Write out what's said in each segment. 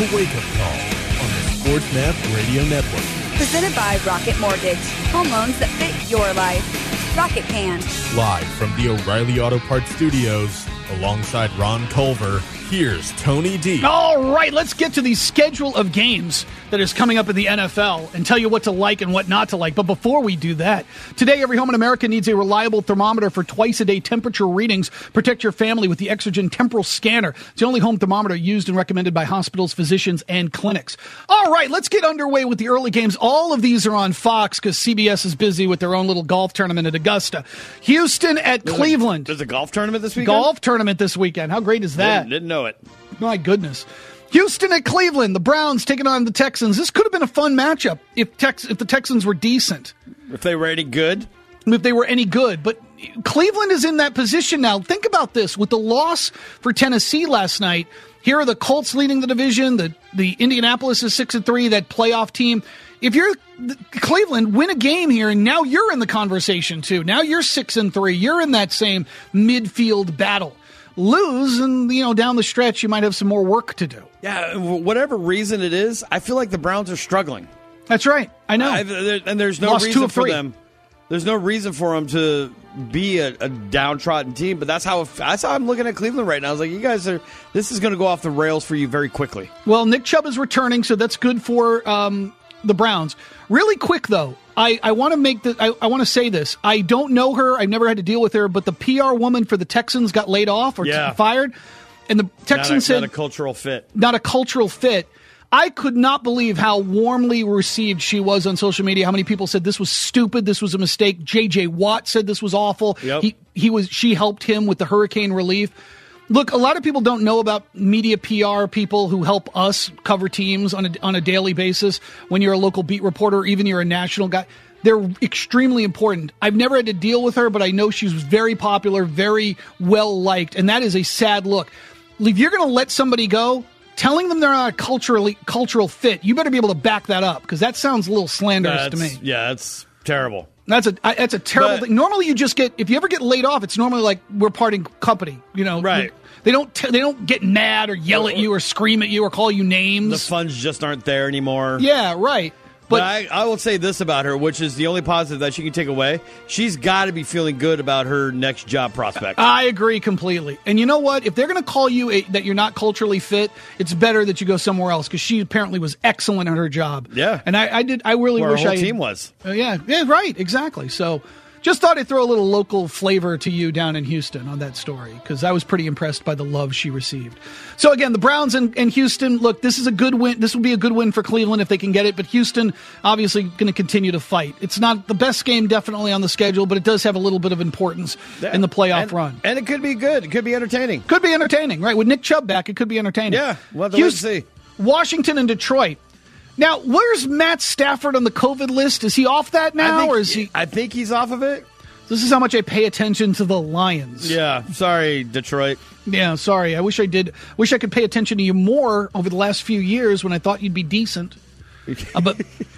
to wake-up call on the SportsMap Radio Network. Presented by Rocket Mortgage. Home loans that fit your life. Rocket can. Live from the O'Reilly Auto Parts Studios, alongside Ron Culver, here's Tony D. All right, let's get to the schedule of games that is coming up in the NFL and tell you what to like and what not to like. But before we do that, today every home in America needs a reliable thermometer for twice-a-day temperature readings. Protect your family with the Exergen Temporal Scanner. It's the only home thermometer used and recommended by hospitals, physicians, and clinics. All right, let's get underway with the early games. All of these are on Fox because CBS is busy with their own little golf tournament at Augusta. Houston at Cleveland. There's a golf tournament this weekend? Golf tournament this weekend. How great is that? Didn't know it. My goodness. Houston at Cleveland. The Browns taking on the Texans. This could have been a fun matchup if the Texans were decent. If they were any good? If they were any good. But Cleveland is in that position now. Think about this. With the loss for Tennessee last night, here are the Colts leading the division. The Indianapolis is 6-3, that playoff team. If you're Cleveland, win a game here, and now you're in the conversation too. Now you're 6-3. You're in that same midfield battle. Lose, and down the stretch, you might have some more work to do. Yeah, whatever reason it is, I feel like the Browns are struggling. That's right. I know. And there's no reason for them. There's no reason for them to be a downtrodden team, but that's how I'm looking at Cleveland right now. I was like, you guys this is going to go off the rails for you very quickly. Well, Nick Chubb is returning, so that's good for the Browns. Really quick, though, I want to I want to say this. I don't know her. I've never had to deal with her, but the PR woman for the Texans got laid off or fired, and the Texans said not a cultural fit. Not a cultural fit. I could not believe how warmly received she was on social media. How many people said this was stupid, this was a mistake. J.J. Watt said this was awful. Yep. She helped him with the hurricane relief. Look, a lot of people don't know about media PR people who help us cover teams on a daily basis. When you're a local beat reporter, or even you're a national guy, they're extremely important. I've never had to deal with her, but I know she's very popular, very well liked, and that is a sad look. If you're going to let somebody go, telling them they're not a cultural fit, you better be able to back that up, because that sounds a little slanderous to me. Yeah, that's terrible. That's a terrible thing. Normally, you just if you ever get laid off, it's normally like we're parting company. Right. They don't get mad or yell at you or scream at you or call you names. The funds just aren't there anymore. Yeah, right. But I will say this about her, which is the only positive that she can take away. She's got to be feeling good about her next job prospect. I agree completely. And you know what? If they're going to call you that you're not culturally fit, it's better that you go somewhere else, because she apparently was excellent at her job. Yeah. And I really wish our whole team was. Yeah, right, exactly. So just thought I'd throw a little local flavor to you down in Houston on that story, because I was pretty impressed by the love she received. So again, the Browns and Houston, look, this is a good win. This will be a good win for Cleveland if they can get it, but Houston obviously going to continue to fight. It's not the best game definitely on the schedule, but it does have a little bit of importance in the playoff run. And it could be good. It could be entertaining. Could be entertaining, right? With Nick Chubb back, it could be entertaining. Yeah, we'll have to wait and see. Washington and Detroit. Now, where's Matt Stafford on the COVID list? Is he off that now, or is he? I think he's off of it. This is how much I pay attention to the Lions. Yeah, sorry, Detroit. Yeah, sorry. I wish I did. Wish I could pay attention to you more over the last few years when I thought you'd be decent. But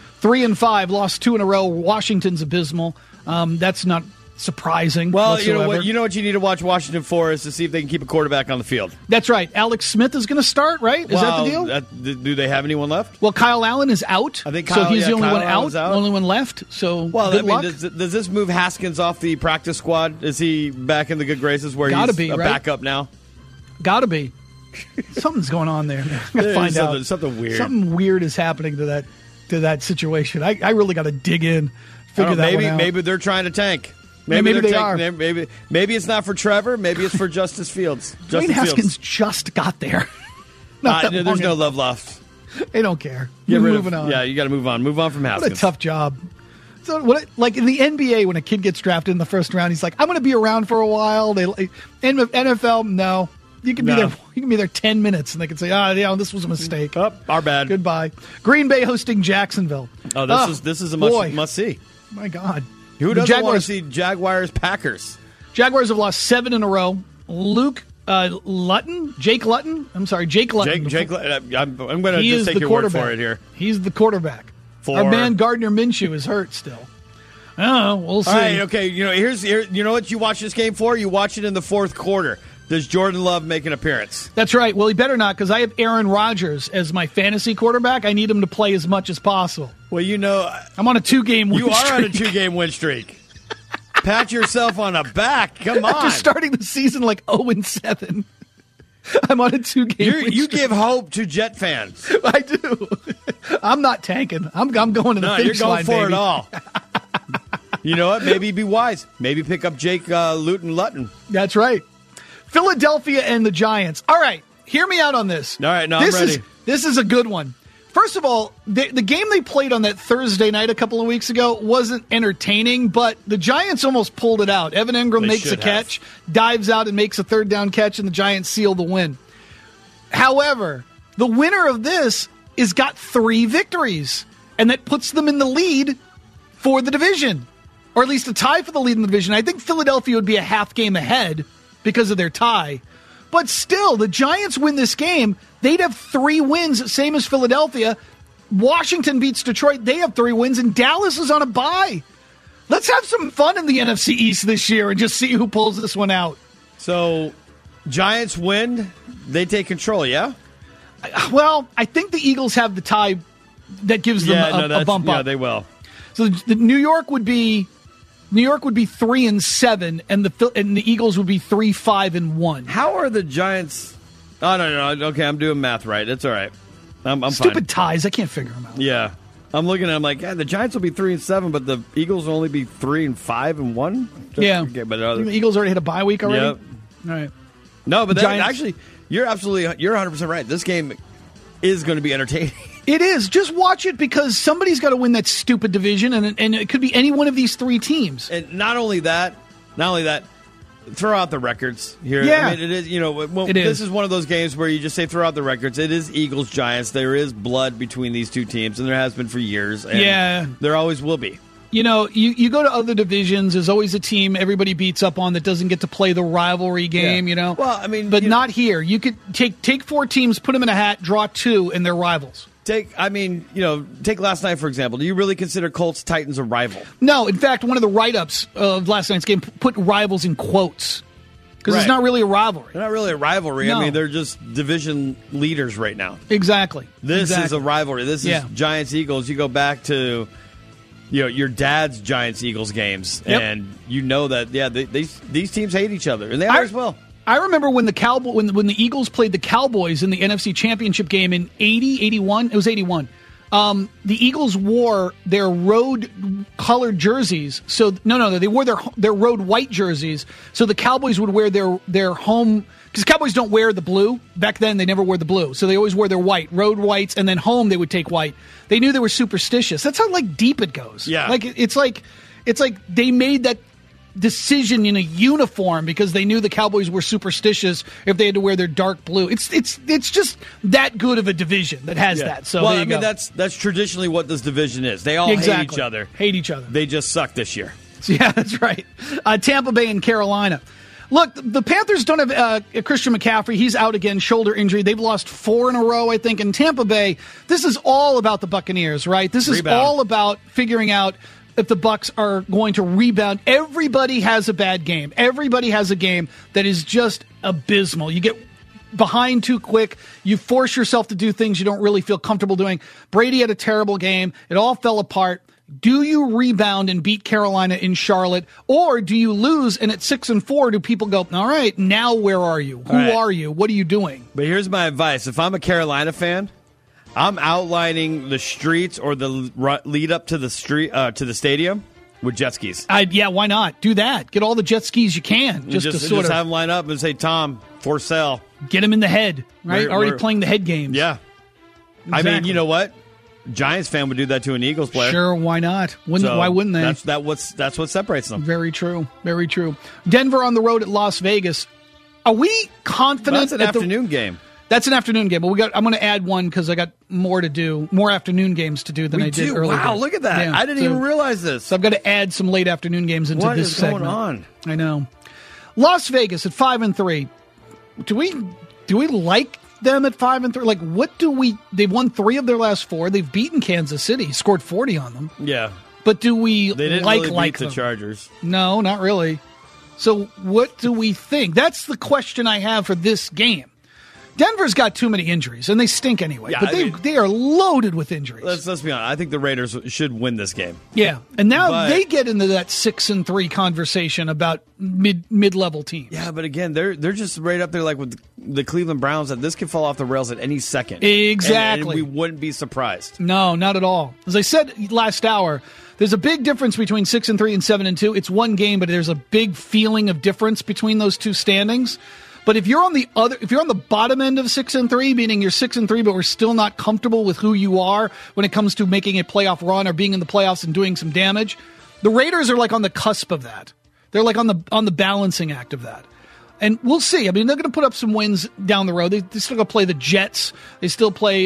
3-5, lost 2 in a row. Washington's abysmal. That's not surprising. Well, whatsoever. you know what you need to watch Washington for is to see if they can keep a quarterback on the field. That's right. Alex Smith is going to start, right? Is that the deal? Do they have anyone left? Well, Kyle Allen is out. I think so. He's the only one out. Only one left. So, good luck. Does this move Haskins off the practice squad? Is he back in the good graces where he's a backup now? Gotta be. Something's going on there. I gotta find out. Something weird. Something weird is happening to that situation. I really got to dig in. Figure that one out. Maybe they're trying to tank. Maybe they are. Maybe it's not for Trevor. Maybe it's for Justice Fields. Dwayne Haskins just got there. There's no love lost. They don't care. You're moving on. Yeah, you got to move on. Move on from Haskins. What a tough job. So, like in the NBA, when a kid gets drafted in the first round, he's like, "I'm going to be around for a while." In NFL, no. You can be there. You can be there 10 minutes, and they can say, this was a mistake. Our bad. Goodbye." Green Bay hosting Jacksonville. Oh, this is a must see. My God. Who doesn't want to see Jaguars Packers? Jaguars have lost 7 in a row. Jake Luton. Jake Luton. I'm going to just take your word for it here. He's the quarterback. Our man Gardner Minshew is hurt still. Oh, we'll see. All right, okay. You know what you watch this game for? You watch it in the fourth quarter. does Jordan Love make an appearance? That's right. Well, he better not, because I have Aaron Rodgers as my fantasy quarterback. I need him to play as much as possible. Well, you know, I'm on a 2-game win streak. You are on a 2-game win streak. Pat yourself on the back. Come on. After starting the season like 0-7. I'm on a 2-game win streak. You give hope to Jet fans. I do. I'm not tanking. I'm going to the finish line, you're going for baby. it all. You know what? Maybe be wise. Maybe pick up Jake Luton. That's right. Philadelphia and the Giants. All right, hear me out on this. All right, I'm ready. This is a good one. First of all, the game they played on that Thursday night a couple of weeks ago wasn't entertaining, but the Giants almost pulled it out. Evan Engram makes a catch, dives out and makes a third down catch, and the Giants seal the win. However, the winner of this has got 3 victories, and that puts them in the lead for the division, or at least a tie for the lead in the division. I think Philadelphia would be a half game ahead because of their tie. But still, the Giants win this game. They'd have 3 wins, same as Philadelphia. Washington beats Detroit. They have 3 wins, and Dallas is on a bye. Let's have some fun in the NFC East this year and just see who pulls this one out. So, Giants win. They take control, yeah? Well, I think the Eagles have the tie that gives them a bump up. Yeah, they will. So the New York would be 3-7, and the Eagles would be 3-5-1. How are the Giants? Oh no. Okay, I'm doing math right. It's all right. I'm Stupid fine. ties. I can't figure them out. Yeah, I'm looking at. I'm like, the Giants will be 3-7, but the Eagles will only be 3-5-1. Yeah, the Eagles already hit a bye week already. Yep. All right. No, but actually, you're 100% right. This game is going to be entertaining. It is. Just watch it because somebody's got to win that stupid division, and it could be any one of these 3 teams. And not only that, throw out the records here. Yeah. I mean, it is, this is one of those games where you just say throw out the records. It is Eagles-Giants. There is blood between these 2 teams, and there has been for years. And there always will be. You go to other divisions, there's always a team everybody beats up on that doesn't get to play the rivalry game, Well, I mean... But not here. You could take 4 teams, put them in a hat, draw 2, and they're rivals. Take last night, for example. Do you really consider Colts-Titans a rival? No. In fact, one of the write-ups of last night's game put rivals in quotes because it's not really a rivalry. They're not really a rivalry. No. I mean, they're just division leaders right now. Exactly. This is a rivalry. This is Giants-Eagles. You go back to your dad's Giants-Eagles games, and you know that, these teams hate each other, and they always will. I remember when the Eagles played the Cowboys in the NFC Championship game in 81. It was 81. The Eagles wore their road colored jerseys. So they wore their road white jerseys. So the Cowboys would wear their home, because Cowboys don't wear the blue. Back then they never wore the blue. So they always wore their road whites, and then home they would take white. They knew they were superstitious. That's how deep it goes. Yeah. It's like they made that decision in a uniform because they knew the Cowboys were superstitious if they had to wear their dark blue. It's just that good of a division that has that. So there you go. That's traditionally what this division is. They all hate each other. Hate each other. They just suck this year. Yeah, that's right. Tampa Bay and Carolina. Look, the Panthers don't have Christian McCaffrey. He's out again, shoulder injury. They've lost 4 in a row, I think. And Tampa Bay, this is all about the Buccaneers, right? This is all about figuring out if the Bucs are going to rebound. Everybody has a bad game. Everybody has a game that is just abysmal. You get behind too quick. You force yourself to do things you don't really feel comfortable doing. Brady had a terrible game. It all fell apart. Do you rebound and beat Carolina in Charlotte, or do you lose and at 6-4 do people go, all right, now where are you? Who are you? What are you doing? But here's my advice. If I'm a Carolina fan, I'm outlining the streets or the lead up to the stadium with jet skis. Why not? Do that. Get all the jet skis you can. Just have them line up and say, Tom, for sale. Get them in the head, right? Already playing the head games. Yeah. Exactly. I mean, you know what? Giants fan would do that to an Eagles player. Sure, why not? Why wouldn't they? That's what separates them. Very true. Very true. Denver on the road at Las Vegas. Are we confident? That's an afternoon game. That's an afternoon game, but I'm going to add one because I got more to do, more afternoon games to do than I did earlier. Wow, look at that! Yeah, I didn't even realize this. So I've got to add some late afternoon games into this segment. What is going on? I know. Las Vegas at 5-3. Do we like them at 5-3? Like, what do we? They've won 3 of their last 4. They've beaten Kansas City, scored 40 on them. Yeah, but do we they didn't like really beat them? The Chargers? No, not really. So what do we think? That's the question I have for this game. Denver's got too many injuries, and they stink anyway. Yeah, but they are loaded with injuries. Let's be honest. I think the Raiders should win this game. Yeah, and now they get into that 6-3 conversation about mid-level teams. Yeah, but again, they're just right up there like with the Cleveland Browns, that this could fall off the rails at any second. Exactly. And we wouldn't be surprised. No, not at all. As I said last hour, there's a big difference between 6-3 and 7-2. It's one game, but there's a big feeling of difference between those two standings. But if you're on the bottom end of 6-3, meaning you're 6-3, but we're still not comfortable with who you are when it comes to making a playoff run or being in the playoffs and doing some damage, the Raiders are like on the cusp of that. They're like on the balancing act of that. And we'll see. I mean, they're going to put up some wins down the road. They still going to play the Jets. They still play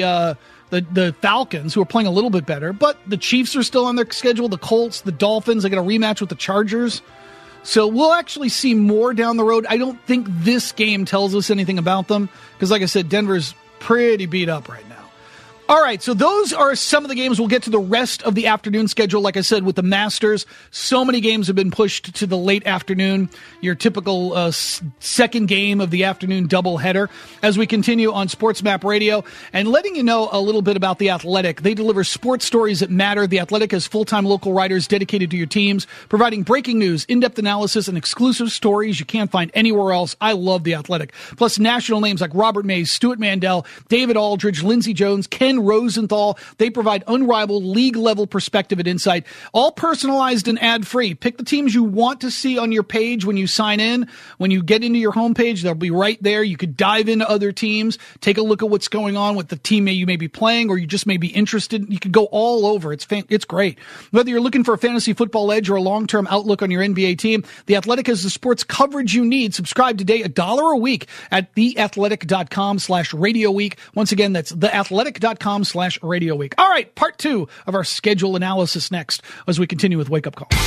the Falcons, who are playing a little bit better. But the Chiefs are still on their schedule. The Colts, the Dolphins. They got a rematch with the Chargers. So we'll actually see more down the road. I don't think this game tells us anything about them because, like I said, Denver's pretty beat up right now. All right, so those are some of the games. We'll get to the rest of the afternoon schedule. Like I said, with the Masters, so many games have been pushed to the late afternoon, your typical second game of the afternoon doubleheader, as we continue on Sports Map Radio. And letting you know a little bit about The Athletic. They deliver sports stories that matter. The Athletic has full-time local writers dedicated to your teams, providing breaking news, in-depth analysis, and exclusive stories you can't find anywhere else. I love The Athletic. Plus national names like Robert Mays, Stuart Mandel, David Aldridge, Lindsey Jones, Ken Rosenthal. They provide unrivaled league-level perspective and insight, all personalized and ad-free. Pick the teams you want to see on your page when you sign in. When you get into your homepage, they'll be right there. You could dive into other teams, take a look at what's going on with the team you may be playing, or you just may be interested. You could go all over. It's great. Whether you're looking for a fantasy football edge or a long-term outlook on your NBA team, The Athletic has the sports coverage you need. Subscribe today, $1 a week at theathletic.com/Radio Week. Once again, that's theathletic.com/Radio Week. All right, part 2 of our schedule analysis next as we continue with Wake Up Call.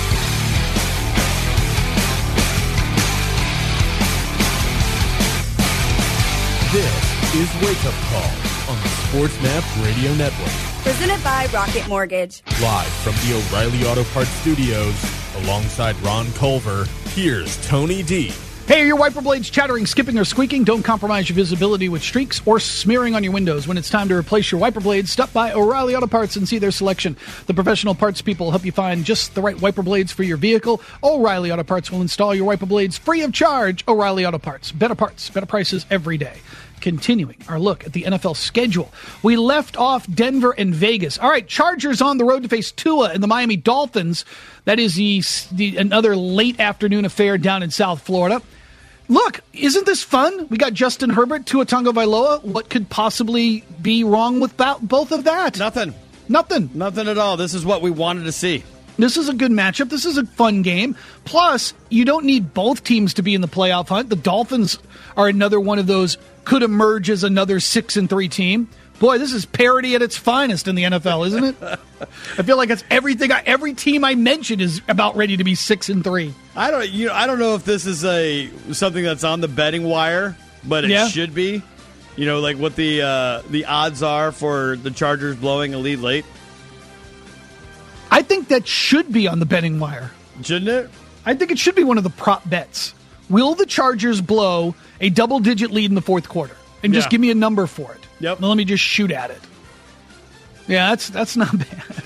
This is Wake Up Call on the SportsMap Radio Network. Presented by Rocket Mortgage. Live from the O'Reilly Auto Parts Studios, alongside Ron Culver, here's Tony D. Hey, are your wiper blades chattering, skipping, or squeaking? Don't compromise your visibility with streaks or smearing on your windows. When it's time to replace your wiper blades, stop by O'Reilly Auto Parts and see their selection. The professional parts people will help you find just the right wiper blades for your vehicle. O'Reilly Auto Parts will install your wiper blades free of charge. O'Reilly Auto Parts. Better parts, better prices every day. Continuing our look at the NFL schedule. We left off Denver and Vegas. All right, Chargers on the road to face Tua and the Miami Dolphins. That is another late afternoon affair down in South Florida. Look, isn't this fun? We got Justin Herbert, Tua Tagovailoa. What could possibly be wrong with both of that? Nothing at all. This is what we wanted to see. This is a good matchup. This is a fun game. Plus, you don't need both teams to be in the playoff hunt. The Dolphins are another one of those could emerge as another 6-3 team. Boy, this is parity at its finest in the NFL, isn't it? I feel like it's everything. Every team I mentioned is about ready to be 6-3. I don't know if this is something that's on the betting wire, but it should be. You know, like what the odds are for the Chargers blowing a lead late. I think that should be on the betting wire. Shouldn't it? I think it should be one of the prop bets. Will the Chargers blow a double-digit lead in the fourth quarter? And just give me a number for it. Yep. Now let me just shoot at it. Yeah, that's not bad.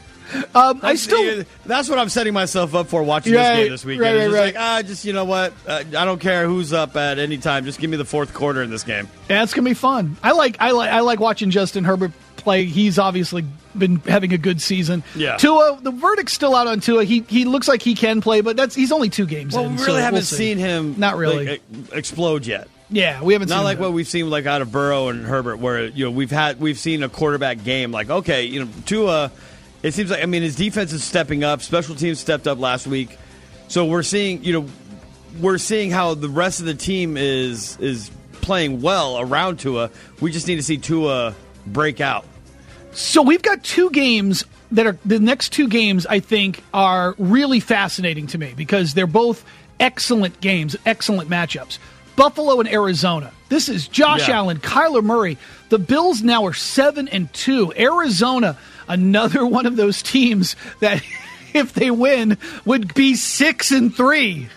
That's what I'm setting myself up for watching this game this weekend. Right. You know what? I don't care who's up at any time. Just give me the fourth quarter in this game. Yeah, it's gonna be fun. I like watching Justin Herbert play. He's obviously been having a good season. Yeah. Tua, the verdict's still out on Tua. He looks like he can play, but he's only 2 games in. Well, we really haven't seen him not really explode yet. Yeah, we haven't seen like what we've seen out of Burrow and Herbert, where we've seen a quarterback game. Like, okay, Tua, it seems like his defense is stepping up. Special teams stepped up last week, so we're seeing how the rest of the team is playing well around Tua. We just need to see Tua break out. So we've got 2 games that are the next 2 games. I think are really fascinating to me because they're both excellent games, excellent matchups. Buffalo and Arizona. This is Josh Allen, Kyler Murray. The Bills now are 7-2. Arizona, another one of those teams that if they win, would be 6-3.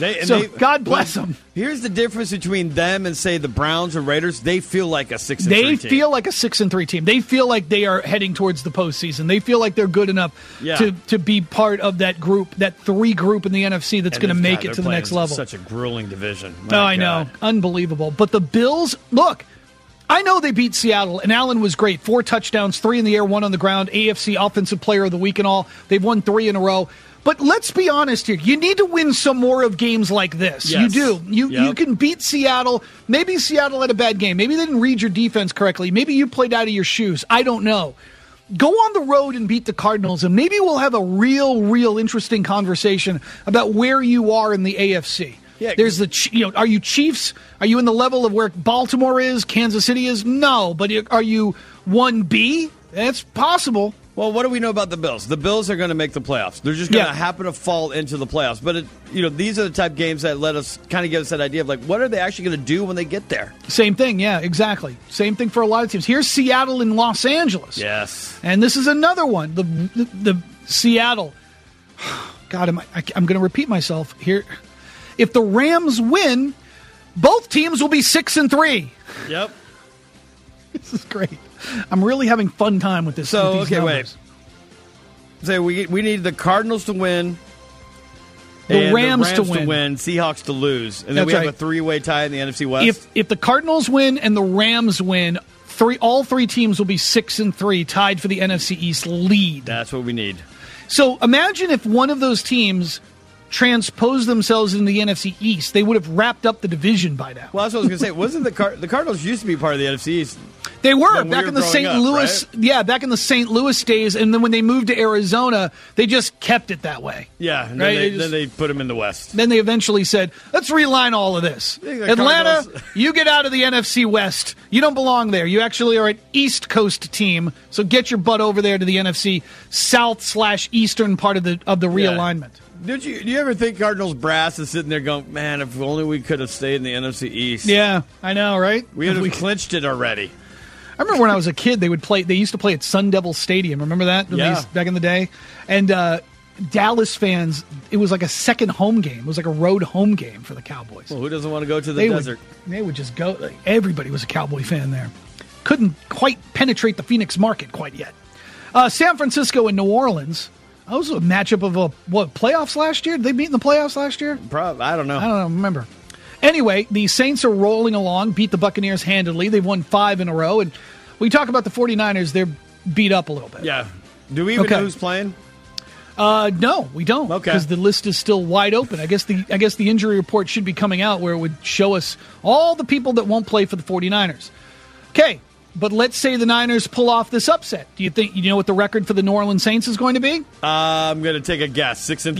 God bless them. Here's the difference between them and, say, the Browns or Raiders. They feel like a 6-3 team. They feel like a 6-3 team. They feel like they are heading towards the postseason. They feel like they're good enough to be part of that group, that 3 group in the NFC that's going to make it to the next level. Such a grueling division. I know. Unbelievable. But the Bills, look, I know they beat Seattle, and Allen was great. 4 touchdowns, 3 in the air, 1 on the ground, AFC Offensive Player of the Week and all. They've won 3 in a row. But let's be honest here. You need to win some more of games like this. Yes. You do. You can beat Seattle. Maybe Seattle had a bad game. Maybe they didn't read your defense correctly. Maybe you played out of your shoes. I don't know. Go on the road and beat the Cardinals, and maybe we'll have a real interesting conversation about where you are in the AFC. Yeah. There's are you Chiefs? Are you in the level of where Baltimore is, Kansas City is? No, but are you 1B? That's possible. Well, what do we know about the Bills? The Bills are going to make the playoffs. They're just going to happen to fall into the playoffs. But, these are the type of games that let us kind of give us that idea of, what are they actually going to do when they get there? Same thing, yeah, exactly. Same thing for a lot of teams. Here's Seattle and Los Angeles. Yes. And this is another one, the Seattle. God, I'm going to repeat myself here. If the Rams win, both teams will be 6-3. Yep. This is great. I'm really having fun time with this. So, with these numbers. wait. Say we need the Cardinals to win, the and Rams to win, Seahawks to lose, and then That's we have right. a 3-way tie in the NFC West. If the Cardinals win and the Rams win, all 3 teams will be 6-3, tied for the NFC East lead. That's what we need. So imagine if one of those teams transposed themselves in the NFC East, they would have wrapped up the division by now. Well, that's what I was going to say. Wasn't the Cardinals used to be part of the NFC East? They were back back in the St. Louis. Right? Yeah, back in the St. Louis days, and then when they moved to Arizona, they just kept it that way. Yeah, and right? then they put them in the West. Then they eventually said, "Let's realign all of this." Atlanta, you get out of the NFC West. You don't belong there. You actually are an East Coast team, so get your butt over there to the NFC South/Eastern part of the realignment. Do you ever think Cardinals brass is sitting there going, man, if only we could have stayed in the NFC East? Yeah, I know, right? We would have clinched it already. I remember when I was a kid, they used to play at Sun Devil Stadium. Remember that? Back in the day? And Dallas fans, it was like a second home game. It was like a road home game for the Cowboys. Well, who doesn't want to go to the desert? They would just go. Everybody was a Cowboy fan there. Couldn't quite penetrate the Phoenix market quite yet. San Francisco and New Orleans. That was a matchup of playoffs last year? Did they meet in the playoffs last year? Probably. I don't know. Remember. Anyway, the Saints are rolling along, beat the Buccaneers handily. They've won 5 in a row. And we talk about the 49ers, they're beat up a little bit. Yeah. Do we even know who's playing? No, we don't. Okay. Because the list is still wide open. I guess the injury report should be coming out where it would show us all the people that won't play for the 49ers. Okay. But let's say the Niners pull off this upset. Do you think you know what the record for the New Orleans Saints is going to be? I'm going to take a guess. 6-3.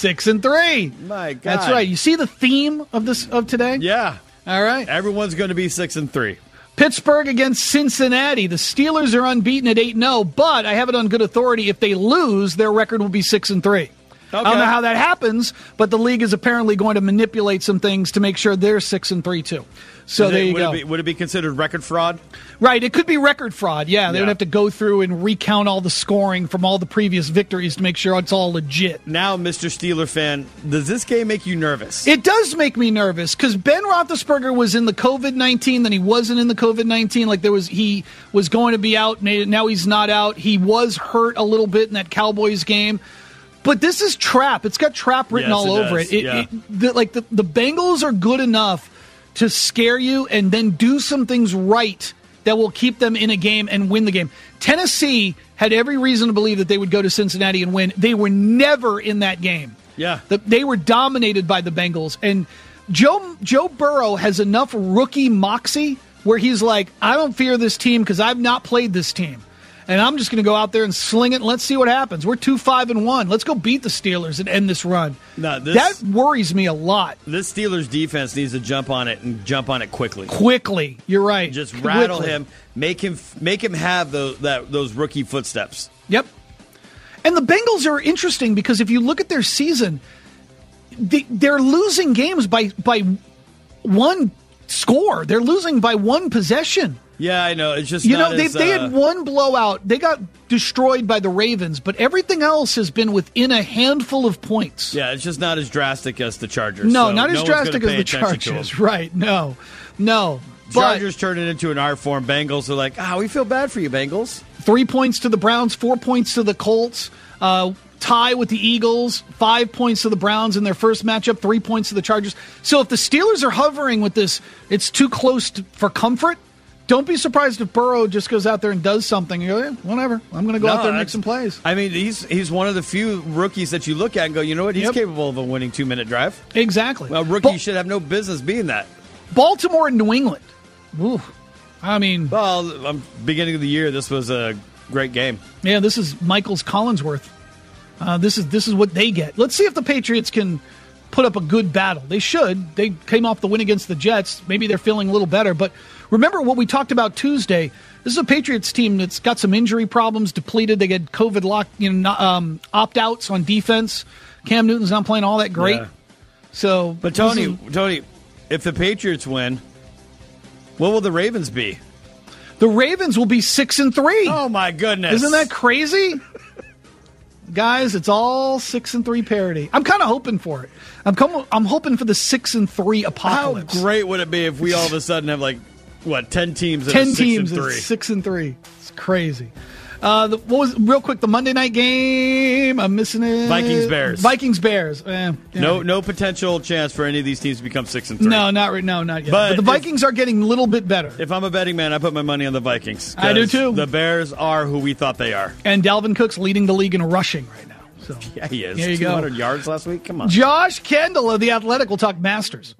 6-3. My God, that's right. You see the theme of today? Yeah. All right. Everyone's going to be 6-3. Pittsburgh against Cincinnati. The Steelers are unbeaten at 8-0, but I have it on good authority. If they lose, their record will be 6-3. Okay. I don't know how that happens, but the league is apparently going to manipulate some things to make sure they're 6-3 too. So there you go. Would it be considered record fraud? Right, it could be record fraud. Yeah, they would have to go through and recount all the scoring from all the previous victories to make sure it's all legit. Now, Mr. Steeler fan, does this game make you nervous? It does make me nervous because Ben Roethlisberger was in the COVID-19, then he wasn't in the COVID-19. Like he was going to be out, now he's not out. He was hurt a little bit in that Cowboys game. But this is trap. It's got trap written all over it. The Bengals are good enough to scare you and then do some things right that will keep them in a game and win the game. Tennessee had every reason to believe that they would go to Cincinnati and win. They were never in that game. Yeah. They were dominated by the Bengals. And Joe Burrow has enough rookie moxie where he's like, I don't fear this team because I've not played this team. And I'm just going to go out there and sling it, and let's see what happens. We're 2-5-1. Let's go beat the Steelers and end this run. That worries me a lot. This Steelers defense needs to jump on it and jump on it quickly. Quickly, you're right. Just rattle him, make him have those rookie footsteps. Yep. And the Bengals are interesting because if you look at their season, they're losing games by one score. They're losing by one possession. Yeah, I know. It's just You not know, as, they had one blowout. They got destroyed by the Ravens, but everything else has been within a handful of points. Yeah, it's just not as drastic as the Chargers. No, so not as one's drastic gonna as pay the attention to Chargers. them. Right, no. But Chargers turn it into an art form. Bengals are like, we feel bad for you, Bengals. 3 points to the Browns, 4 points to the Colts. Tie with the Eagles, 5 points to the Browns in their first matchup, 3 points to the Chargers. So if the Steelers are hovering with this, it's too close for comfort. Don't be surprised if Burrow just goes out there and does something. You go, yeah, whatever. I'm going to go out there and make some plays. I mean, he's one of the few rookies that you look at and go, you know what? He's capable of a winning 2-minute drive. Exactly. Well, rookie should have no business being that. Baltimore and New England. Ooh. I mean. Well, beginning of the year, this was a great game. Yeah, this is Michael's Collinsworth. This is what they get. Let's see if the Patriots can put up a good battle. They should. They came off the win against the Jets. Maybe they're feeling a little better. But remember what we talked about Tuesday. This is a Patriots team that's got some injury problems, depleted. They get COVID opt-outs on defense. Cam Newton's not playing all that great. Yeah. So, but Tony, if the Patriots win, what will the Ravens be? The Ravens will be 6-3. Oh my goodness! Isn't that crazy? Guys, it's all 6-3 parity. I'm kind of hoping for it. I'm hoping for the 6-3 apocalypse. How great would it be if we all of a sudden have 10 teams? 10 teams 6-3. 6-3. It's crazy. What was real quick the Monday night game? I'm missing it. Vikings Bears. No potential chance for any of these teams to become 6-3. No, not yet. But the Vikings are getting a little bit better. If I'm a betting man, I put my money on the Vikings. I do too. The Bears are who we thought they are. And Dalvin Cook's leading the league in rushing right now. So yeah, he is. There you 200 go. yards last week. Come on. Josh Kendall of The Athletic will talk Masters.